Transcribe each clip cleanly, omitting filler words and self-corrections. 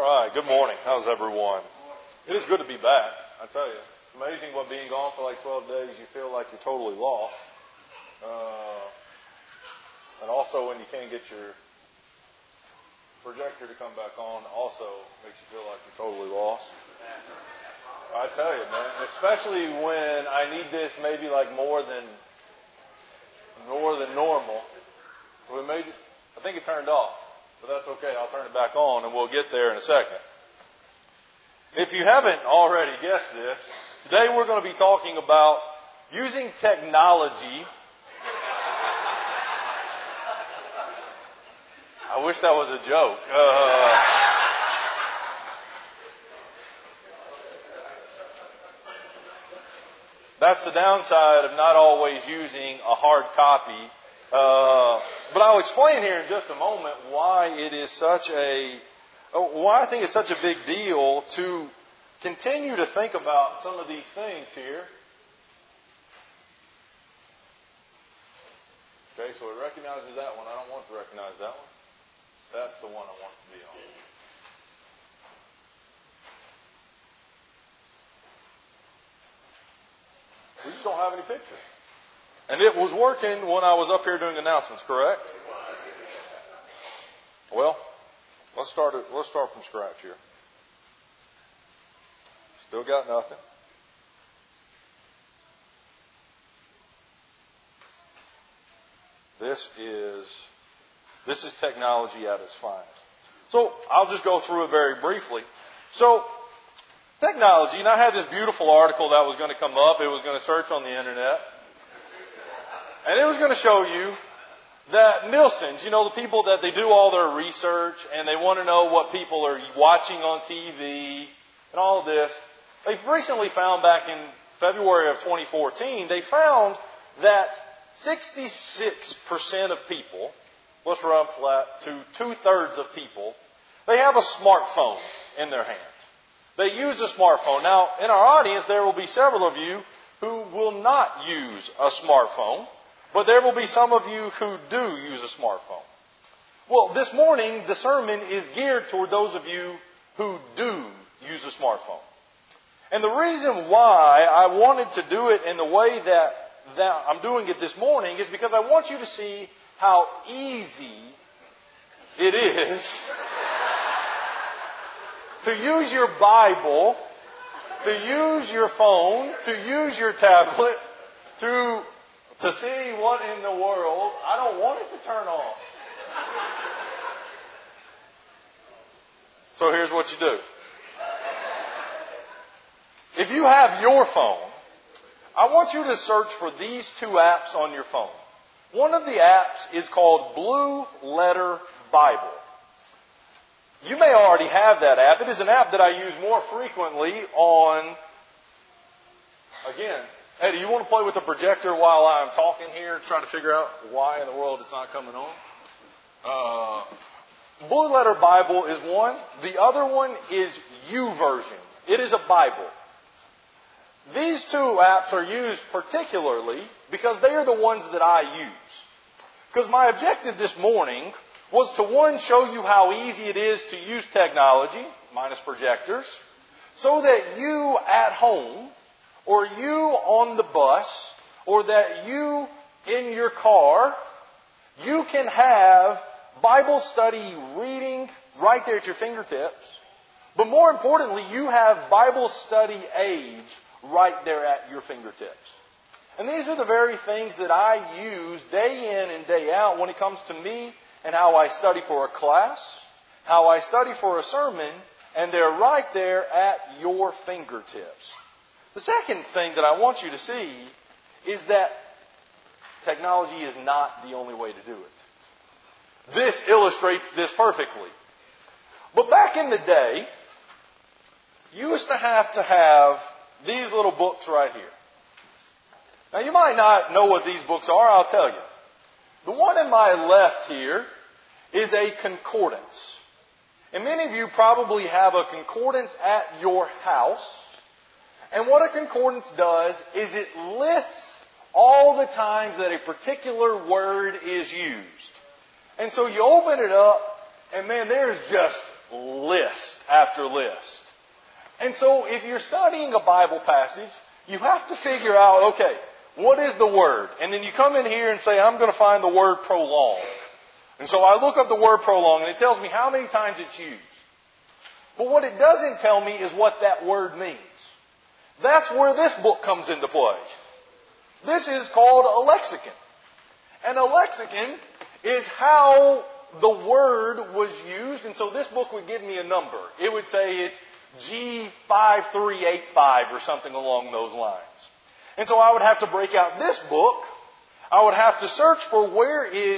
right, good morning. How's everyone? It is good to be back, I tell you. It's amazing what being gone for like 12 days, you feel like you're totally lost. And also when you can't get your projector to come back on, also makes you feel like you're totally lost. I tell you, man, especially when I need this maybe like more than normal. I think it turned off. But that's okay. I'll turn it back on and we'll get there in a second. If you haven't already guessed this, today we're going to be talking about using technology. I wish that was a joke. That's the downside of not always using a hard copy. But I'll explain here in just a moment why I think it's such a big deal to continue to think about some of these things here. Okay, so it recognizes that one. I don't want to recognize that one. That's the one I want to be on. We just don't have any pictures. And it was working when I was up here doing announcements, correct? Well, let's start from scratch here. Still got nothing. This is technology at its finest. So I'll just go through it very briefly. So technology, and I had this beautiful article that was going to come up. It was going to search on the internet. And it was going to show you that Nielsen's, the people that they do all their research and they want to know what people are watching on TV and all of this. They've recently found back in February of 2014, they found that 66% of people, let's run flat to 2/3 of people, they have a smartphone in their hand. They use a smartphone. Now, in our audience, there will be several of you who will not use a smartphone. But there will be some of you who do use a smartphone. Well, this morning, the sermon is geared toward those of you who do use a smartphone. And the reason why I wanted to do it in the way that I'm doing it this morning is because I want you to see how easy it is to use your Bible, to use your phone, to use your tablet, to see what in the world. I don't want it to turn on. So here's what you do. If you have your phone, I want you to search for these two apps on your phone. One of the apps is called Blue Letter Bible. You may already have that app. It is an app that I use more frequently on, again, Eddie, you want to play with the projector while I'm talking here, trying to figure out why in the world it's not coming on? Blue Letter Bible is one. The other one is YouVersion. It is a Bible. These two apps are used particularly because they are the ones that I use. Because my objective this morning was to, one, show you how easy it is to use technology, minus projectors, so that you at home, or you on the bus, or that you in your car, you can have Bible study reading right there at your fingertips. But more importantly, you have Bible study aids right there at your fingertips. And these are the very things that I use day in and day out when it comes to me and how I study for a class, how I study for a sermon, and they're right there at your fingertips. The second thing that I want you to see is that technology is not the only way to do it. This illustrates this perfectly. But back in the day, you used to have these little books right here. Now, you might not know what these books are. I'll tell you. The one in my left here is a concordance. And many of you probably have a concordance at your house. And what a concordance does is it lists all the times that a particular word is used. And so you open it up, and man, there's just list after list. And so if you're studying a Bible passage, you have to figure out, okay, what is the word? And then you come in here and say, I'm going to find the word prolonged. And so I look up the word prolonged, and it tells me how many times it's used. But what it doesn't tell me is what that word means. That's where this book comes into play. This is called a lexicon. And a lexicon is how the word was used. And so this book would give me a number. It would say it's G5385 or something along those lines. And so I would have to break out this book. I would have to search for where is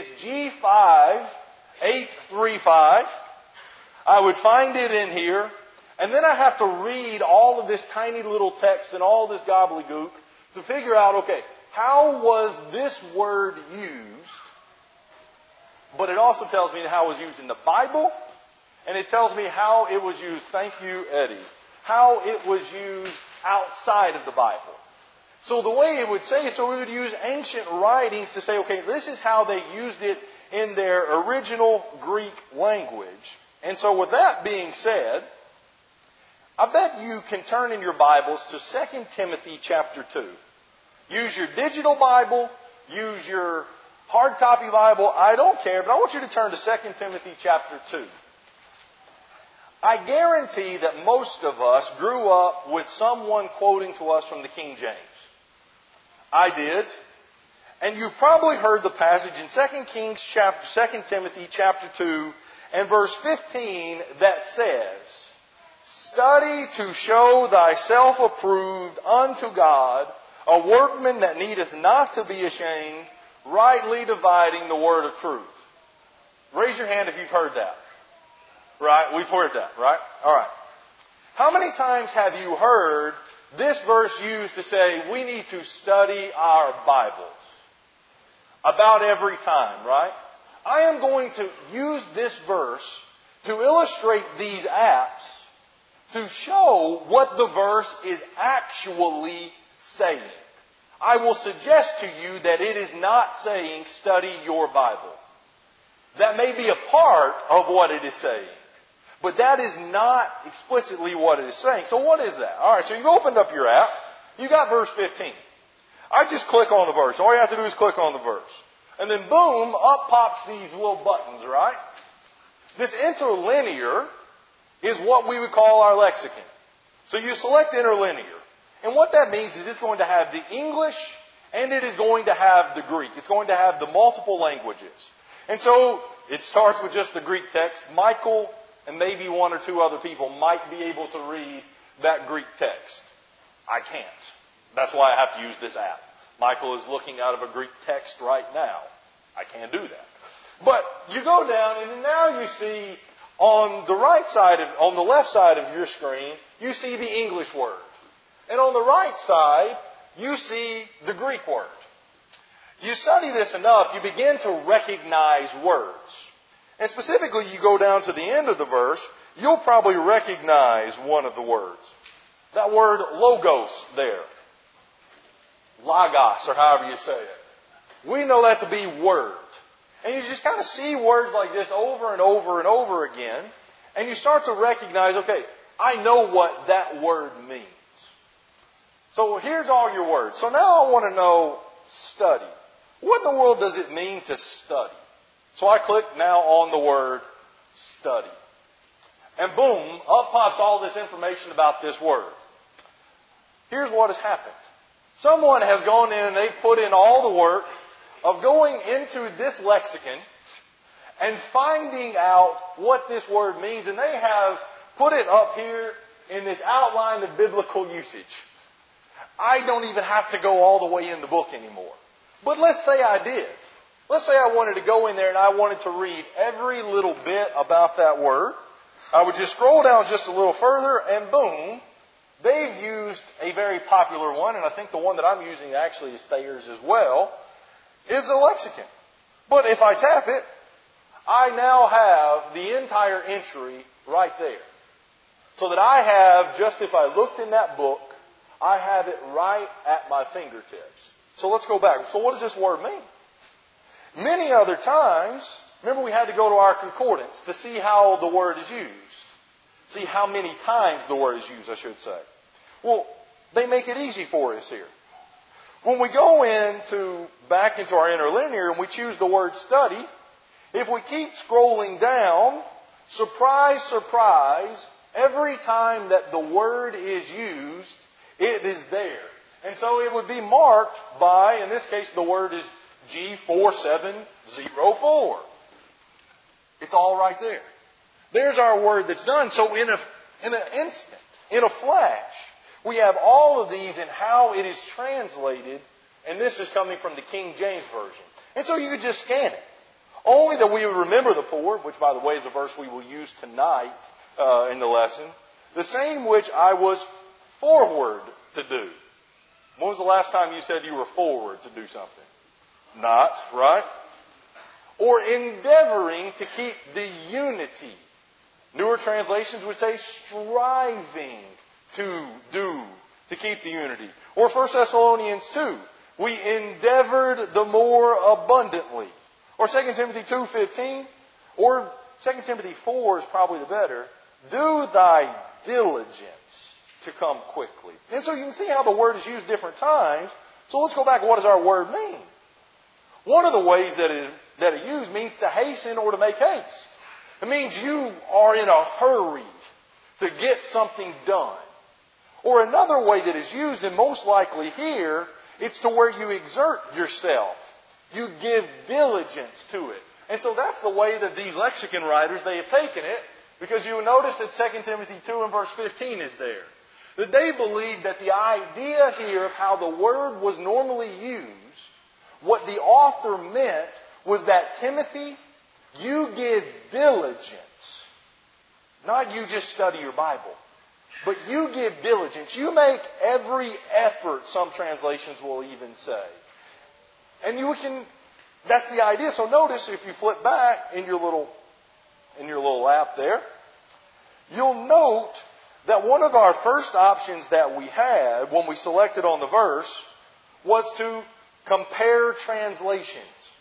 G5835. I would find it in here. And then I have to read all of this tiny little text and all this gobbledygook to figure out, okay, how was this word used? But it also tells me how it was used in the Bible. And it tells me how it was used, thank you, Eddie, how it was used outside of the Bible. So the way it would say, so we would use ancient writings to say, okay, this is how they used it in their original Greek language. And so with that being said, I bet you can turn in your Bibles to 2 Timothy chapter 2. Use your digital Bible, use your hard copy Bible, I don't care, but I want you to turn to 2 Timothy chapter 2. I guarantee that most of us grew up with someone quoting to us from the King James. I did. And you've probably heard the passage in 2 Timothy chapter 2 and verse 15 that says, "Study to show thyself approved unto God, a workman that needeth not to be ashamed, rightly dividing the word of truth." Raise your hand if you've heard that. Right? We've heard that, right? All right. How many times have you heard this verse used to say we need to study our Bibles? About every time, right? I am going to use this verse to illustrate these apps to show what the verse is actually saying. I will suggest to you that it is not saying study your Bible. That may be a part of what it is saying. But that is not explicitly what it is saying. So what is that? All right, so you've opened up your app. You got verse 15. I just click on the verse. All you have to do is click on the verse. And then boom, up pops these little buttons, right? This interlinear is what we would call our lexicon. So you select interlinear. And what that means is it's going to have the English and it is going to have the Greek. It's going to have the multiple languages. And so it starts with just the Greek text. Michael and maybe one or two other people might be able to read that Greek text. I can't. That's why I have to use this app. Michael is looking out of a Greek text right now. I can't do that. But you go down and now you see on the left side of your screen, you see the English word. And on the right side, you see the Greek word. You study this enough, you begin to recognize words. And specifically, you go down to the end of the verse, you'll probably recognize one of the words. That word logos there. Logos, or however you say it. We know that to be word. And you just kind of see words like this over and over and over again. And you start to recognize, okay, I know what that word means. So here's all your words. So now I want to know study. What in the world does it mean to study? So I click now on the word study. And boom, up pops all this information about this word. Here's what has happened. Someone has gone in and they've put in all the work of going into this lexicon and finding out what this word means. And they have put it up here in this outline of biblical usage. I don't even have to go all the way in the book anymore. But let's say I did. Let's say I wanted to go in there and I wanted to read every little bit about that word. I would just scroll down just a little further and boom, they've used a very popular one, and I think the one that I'm using actually is Thayer's as well, is a lexicon. But if I tap it, I now have the entire entry right there. So that I have, just if I looked in that book, I have it right at my fingertips. So let's go back. So what does this word mean? Many other times, remember we had to go to our concordance to see how the word is used. See how many times the word is used, I should say. Well, they make it easy for us here. When we go back into our interlinear and we choose the word study, if we keep scrolling down, surprise, surprise, every time that the word is used, it is there. And so it would be marked by, in this case, the word is G4704. It's all right there. There's our word that's done. So in an instant, in a flash, we have all of these and how it is translated. And this is coming from the King James Version. And so you could just scan it. Only that we would remember the poor, which, by the way, is a verse we will use tonight in the lesson. The same which I was forward to do. When was the last time you said you were forward to do something? Not, right? Or endeavoring to keep the unity. Newer translations would say striving to do, to keep the unity. Or 1 Thessalonians 2. We endeavored the more abundantly. Or 2 Timothy 2:15. Or 2 Timothy 4 is probably the better. Do thy diligence to come quickly. And so you can see how the word is used different times. So let's go back. What does our word mean? One of the ways that it used means to hasten or to make haste. It means you are in a hurry to get something done. Or another way that is used, and most likely here, it's to where you exert yourself. You give diligence to it. And so that's the way that these lexicon writers, they have taken it, because you will notice that 2 Timothy 2 and verse 15 is there. That they believe that the idea here of how the word was normally used, what the author meant was that, Timothy, you give diligence. Not you just study your Bible. But you give diligence. You make every effort, some translations will even say. And that's the idea. So notice if you flip back in your little app there, you'll note that one of our first options that we had when we selected on the verse was to compare translations.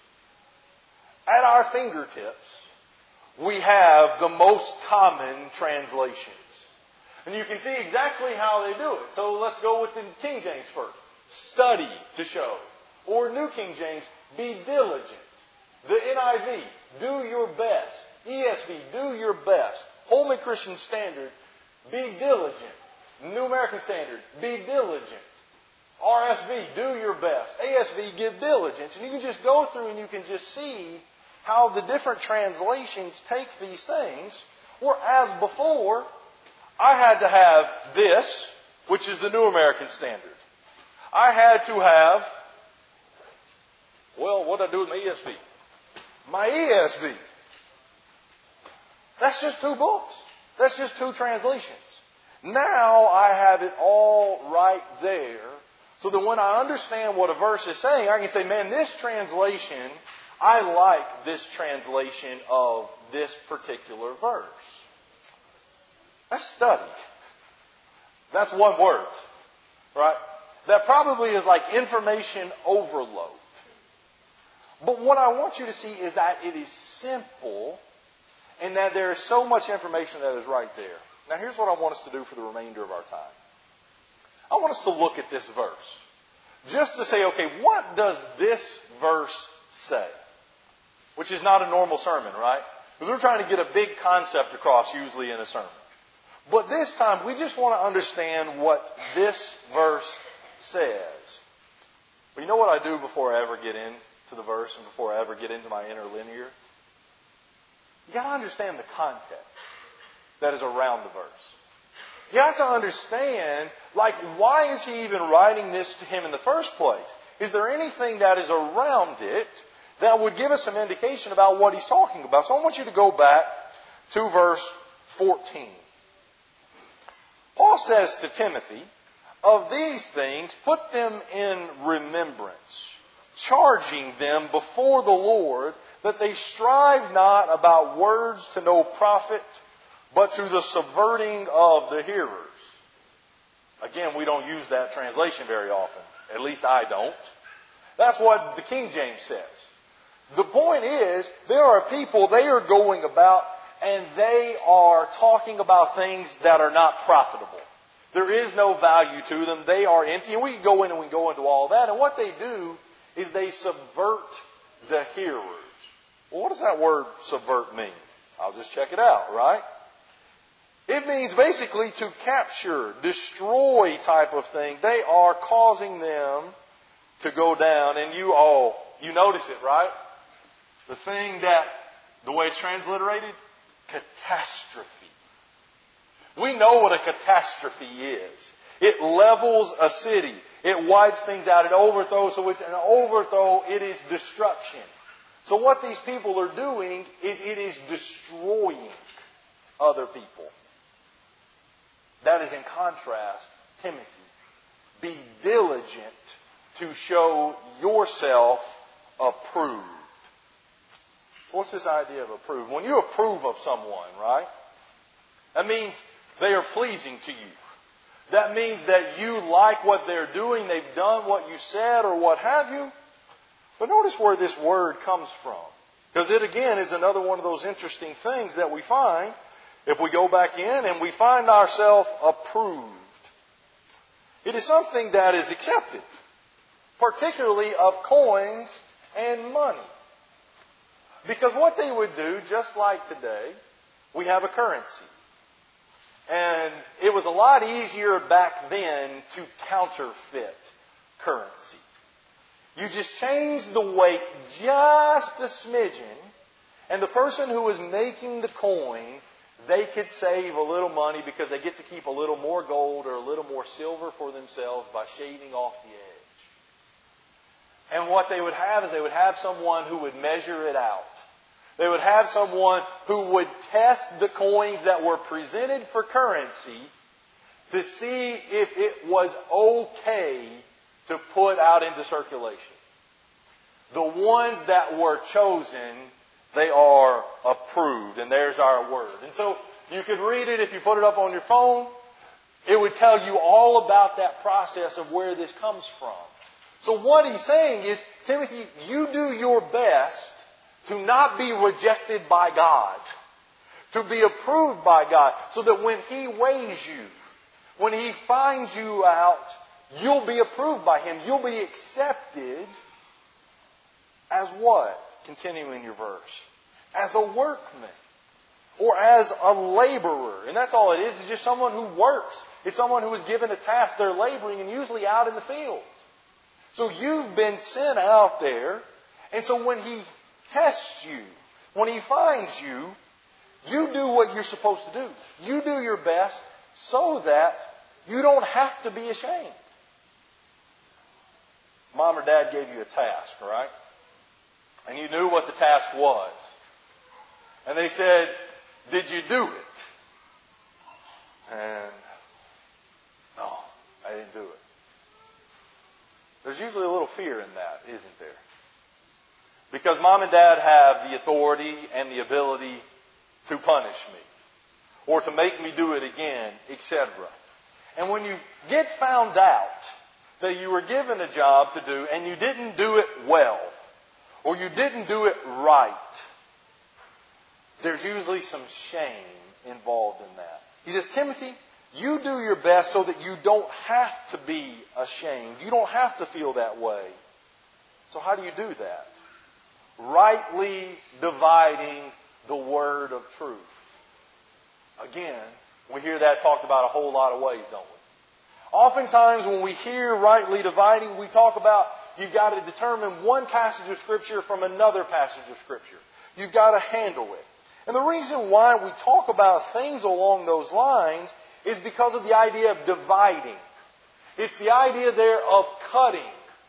At our fingertips, we have the most common translations. And you can see exactly how they do it. So let's go with the King James first. Study to show. Or New King James, be diligent. The NIV, do your best. ESV, do your best. Holman Christian Standard, be diligent. New American Standard, be diligent. RSV, do your best. ASV, give diligence. And you can just go through and you can just see how the different translations take these things. Whereas before, I had to have this, which is the New American Standard. I had to have, what did I do with my ESV? My ESV. That's just two books. That's just two translations. Now I have it all right there, so that when I understand what a verse is saying, I can say, man, this translation, I like this translation of this particular verse. That's study. That's one word, right? That probably is like information overload. But what I want you to see is that it is simple and that there is so much information that is right there. Now here's what I want us to do for the remainder of our time. I want us to look at this verse. Just to say, okay, what does this verse say? Which is not a normal sermon, right? Because we're trying to get a big concept across usually in a sermon. But this time, we just want to understand what this verse says. But you know what I do before I ever get into the verse and before I ever get into my interlinear? You got to understand the context that is around the verse. You have to understand, why is he even writing this to him in the first place? Is there anything that is around it that would give us some indication about what he's talking about? So I want you to go back to verse 14. Paul says to Timothy, of these things, put them in remembrance, charging them before the Lord that they strive not about words to no profit, but to the subverting of the hearers. Again, we don't use that translation very often. At least I don't. That's what the King James says. The point is, there are people, they are going about and they are talking about things that are not profitable. There is no value to them. They are empty. And we can go in and we can go into all that. And what they do is they subvert the hearers. Well, what does that word subvert mean? I'll just check it out, right? It means basically to capture, destroy type of thing. They are causing them to go down. And you notice it, right? The thing that, the way it's transliterated, catastrophe. We know what a catastrophe is. It levels a city. It wipes things out. It overthrows. So it's an overthrow. It is destruction. So what these people are doing is it is destroying other people. That is in contrast, Timothy. Be diligent to show yourself approved. So what's this idea of approved? When you approve of someone, right? That means they are pleasing to you. That means that you like what they're doing. They've done what you said or what have you. But notice where this word comes from. Because it again is another one of those interesting things that we find if we go back in and we find ourselves approved. It is something that is accepted. Particularly of coins and money. Because what they would do, just like today, we have a currency. And it was a lot easier back then to counterfeit currency. You just changed the weight just a smidgen, and the person who was making the coin, they could save a little money because they get to keep a little more gold or a little more silver for themselves by shaving off the edge. And what they would have is they would have someone who would measure it out. They would have someone who would test the coins that were presented for currency to see if it was okay to put out into circulation. The ones that were chosen, they are approved. And there's our word. And so you could read it if you put it up on your phone. It would tell you all about that process of where this comes from. So what he's saying is, Timothy, you do your best to not be rejected by God. To be approved by God. So that when He weighs you, when He finds you out, you'll be approved by Him. You'll be accepted as what? Continuing your verse. As a workman. Or as a laborer. And that's all it is. It's just someone who works. It's someone who is given a task. They're laboring and usually out in the field. So you've been sent out there. And so when He tests you, when He finds you, you do what you're supposed to do. You do your best so that you don't have to be ashamed. Mom or Dad gave you a task, right? And you knew what the task was. And they said, did you do it? And no, I didn't do it. There's usually a little fear in that, isn't there? Because Mom and Dad have the authority and the ability to punish me. Or to make me do it again, etc. And when you get found out that you were given a job to do and you didn't do it well, or you didn't do it right, there's usually some shame involved in that. He says, Timothy, you do your best so that you don't have to be ashamed. You don't have to feel that way. So how do you do that? Rightly dividing the word of truth. Again, we hear that talked about a whole lot of ways, don't we? Oftentimes when we hear rightly dividing, we talk about you've got to determine one passage of Scripture from another passage of Scripture. You've got to handle it. And the reason why we talk about things along those lines is because of the idea of dividing. It's the idea there of cutting.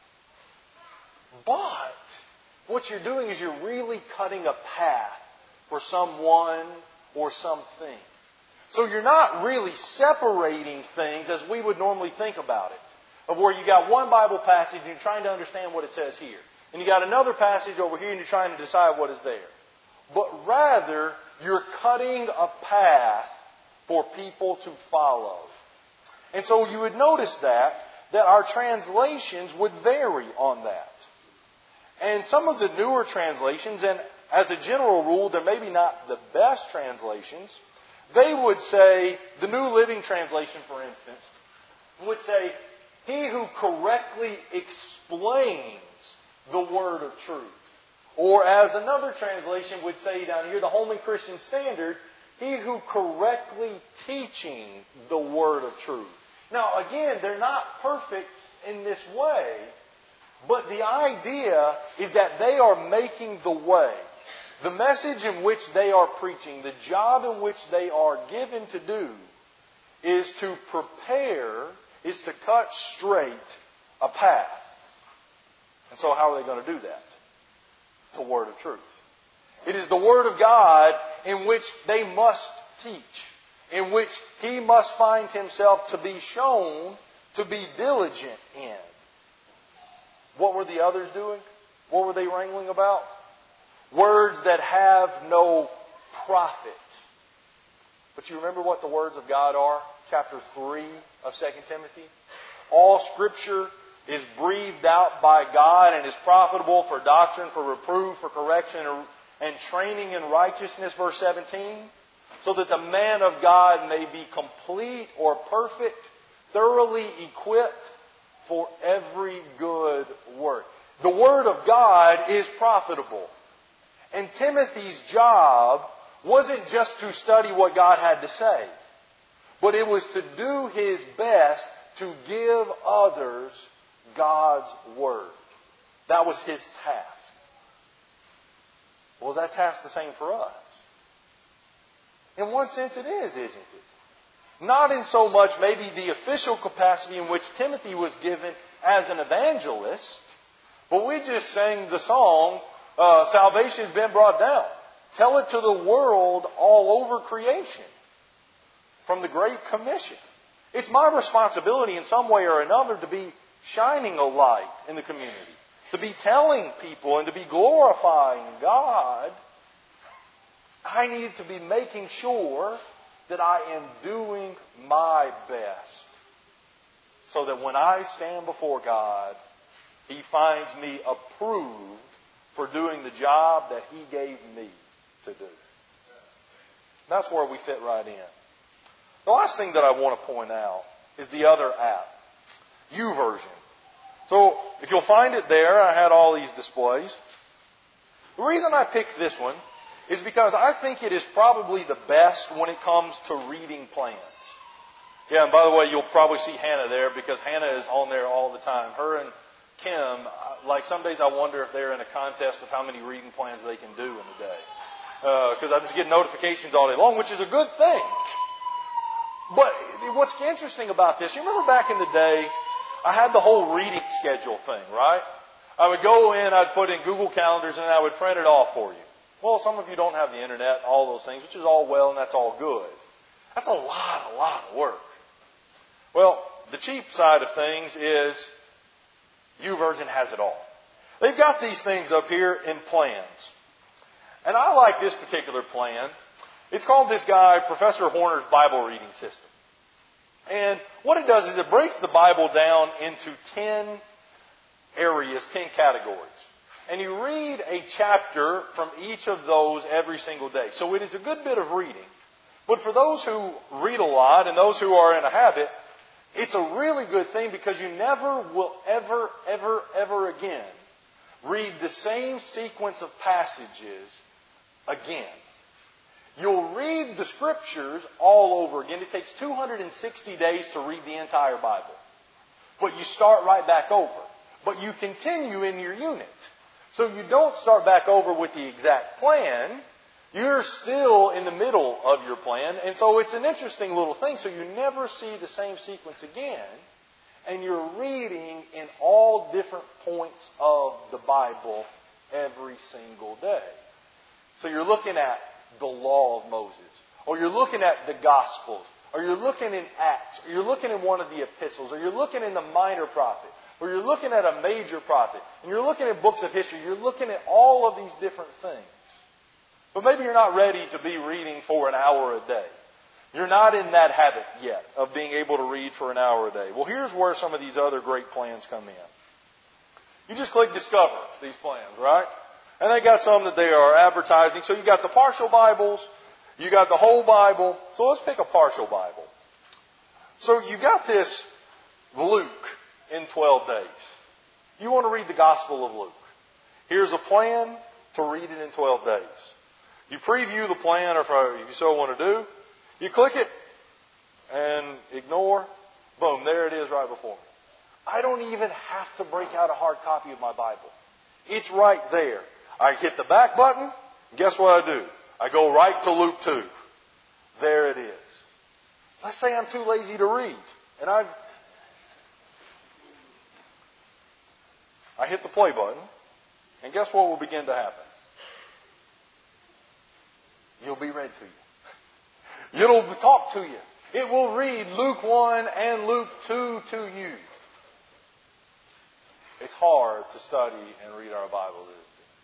But what you're doing is you're really cutting a path for someone or something. So you're not really separating things as we would normally think about it. Of where you got one Bible passage and you're trying to understand what it says here. And you got another passage over here and you're trying to decide what is there. But rather, you're cutting a path for people to follow. And so you would notice that our translations would vary on that. And some of the newer translations, and as a general rule, they're maybe not the best translations, they would say, the New Living Translation, for instance, would say, he who correctly explains the word of truth. Or as another translation would say down here, the Holman Christian Standard, he who correctly teaching the word of truth. Now again, they're not perfect in this way, but the idea is that they are making the way. The message in which they are preaching, the job in which they are given to do, is to prepare, is to cut straight a path. And so how are they going to do that? The Word of truth. It is the Word of God in which they must teach, in which he must find himself to be shown to be diligent in. What were the others doing? What were they wrangling about? Words that have no profit. But you remember what the words of God are? Chapter 3 of 2 Timothy. All Scripture is breathed out by God and is profitable for doctrine, for reproof, for correction, and training in righteousness, verse 17. So that the man of God may be complete or perfect, thoroughly equipped for every good work. The Word of God is profitable. And Timothy's job wasn't just to study what God had to say, but it was to do his best to give others God's Word. That was his task. Well, is that task the same for us? In one sense it is, isn't it? Not in so much maybe the official capacity in which Timothy was given as an evangelist, but we just sang the song, Salvation's been brought down. Tell it to the world all over creation. From the Great Commission. It's my responsibility in some way or another to be shining a light in the community. To be telling people and to be glorifying God. I need to be making sure that I am doing my best. So that when I stand before God, He finds me approved for doing the job that He gave me to do. That's where we fit right in. The last thing that I want to point out is the other app, YouVersion. So if you'll find it there, I had all these displays. The reason I picked this one is because I think it is probably the best when it comes to reading plans. Yeah, and by the way, you'll probably see Hannah there because Hannah is on there all the time. Her and Kim, like some days I wonder if they're in a contest of how many reading plans they can do in a day. Because I just get notifications all day long, which is a good thing. But what's interesting about this, you remember back in the day, I had the whole reading schedule thing, right? I would go in, I'd put in Google Calendars, and I would print it off for you. Well, some of you don't have the internet, all those things, which is all well and that's all good. That's a lot of work. Well, the cheap side of things is YouVersion has it all. They've got these things up here in plans. And I like this particular plan. It's called this guy, Professor Horner's Bible Reading System. And what it does is it breaks the Bible down into 10 areas, 10 categories. And you read a chapter from each of those every single day. So it is a good bit of reading. But for those who read a lot and those who are in a habit, it's a really good thing because you never will ever again read the same sequence of passages again. You'll read the Scriptures all over again. It takes 260 days to read the entire Bible. But you start right back over. But you continue in your unit. So you don't start back over with the exact plan. You're still in the middle of your plan. And so it's an interesting little thing. So you never see the same sequence again. And you're reading in all different points of the Bible every single day. So you're looking at the law of Moses. Or you're looking at the Gospels. Or you're looking in Acts. Or you're looking in one of the epistles. Or you're looking in the minor prophet. Or you're looking at a major prophet. And you're looking at books of history. You're looking at all of these different things. But maybe you're not ready to be reading for an hour a day. You're not in that habit yet of being able to read for an hour a day. Well, here's where some of these other great plans come in. You just click discover these plans, right? And they got some that they are advertising. So you got the partial Bibles, you got the whole Bible. So let's pick a partial Bible. So you got this Luke in 12 days. You want to read the Gospel of Luke. Here's a plan to read it in 12 days. You preview the plan, or if you so want to do, you click it and ignore. Boom, there it is right before me. I don't even have to break out a hard copy of my Bible. It's right there. I hit the back button, and guess what I do? I go right to Luke 2. There it is. Let's say I'm too lazy to read, and I hit the play button, and guess what will begin to happen? You'll be read to you. It'll talk to you. It will read Luke 1 and Luke 2 to you. It's hard to study and read our Bible, isn't it?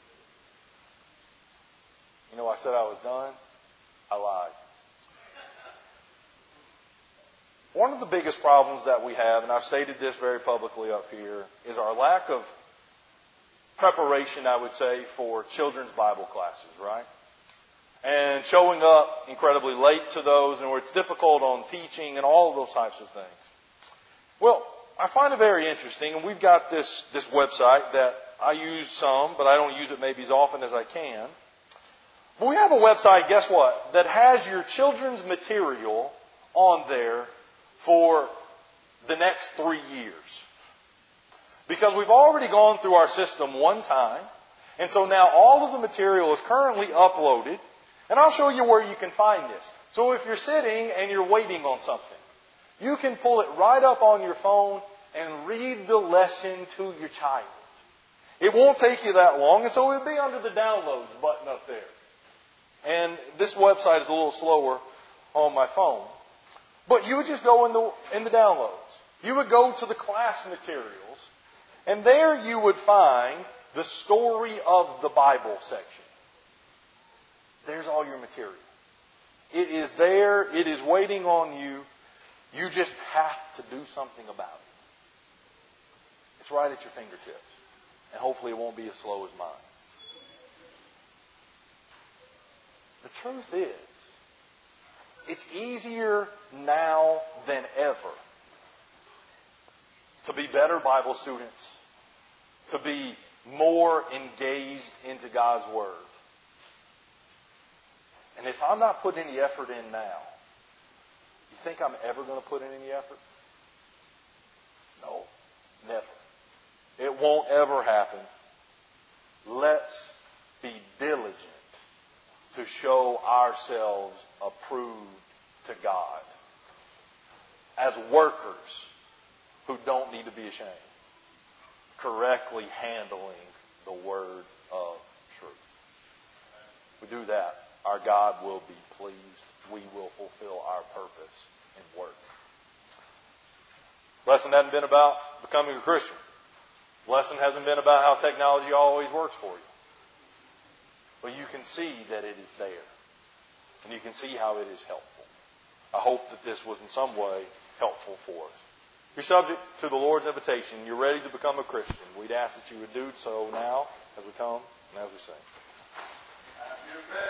You know, I said I was done. I lied. One of the biggest problems that we have, and I've stated this very publicly up here, is our lack of preparation, I would say, for children's Bible classes, right? And showing up incredibly late to those, and where it's difficult on teaching and all of those types of things. Well, I find it very interesting, and we've got this website that I use some, but I don't use it maybe as often as I can. But we have a website, guess what, that has your children's material on there for the next 3 years. Because we've already gone through our system one time, and so now all of the material is currently uploaded, and I'll show you where you can find this. So if you're sitting and you're waiting on something, you can pull it right up on your phone and read the lesson to your child. It won't take you that long, and so it'll be under the downloads button up there. And this website is a little slower on my phone. But you would just go in the downloads. You would go to the class materials, and there you would find the story of the Bible section. There's all your material. It is there. It is waiting on you. You just have to do something about it. It's right at your fingertips. And hopefully it won't be as slow as mine. The truth is, it's easier now than ever to be better Bible students, to be more engaged into God's Word. And if I'm not putting any effort in now, you think I'm ever going to put in any effort? No, never. It won't ever happen. Let's be diligent to show ourselves approved to God as workers who don't need to be ashamed, correctly handling the word of truth. If we do that, our God will be pleased. We will fulfill our purpose in work. Lesson hasn't been about becoming a Christian. Lesson hasn't been about how technology always works for you. But you can see that it is there. And you can see how it is helpful. I hope that this was in some way helpful for us. If you're subject to the Lord's invitation, you're ready to become a Christian, we'd ask that you would do so now as we come and as we sing.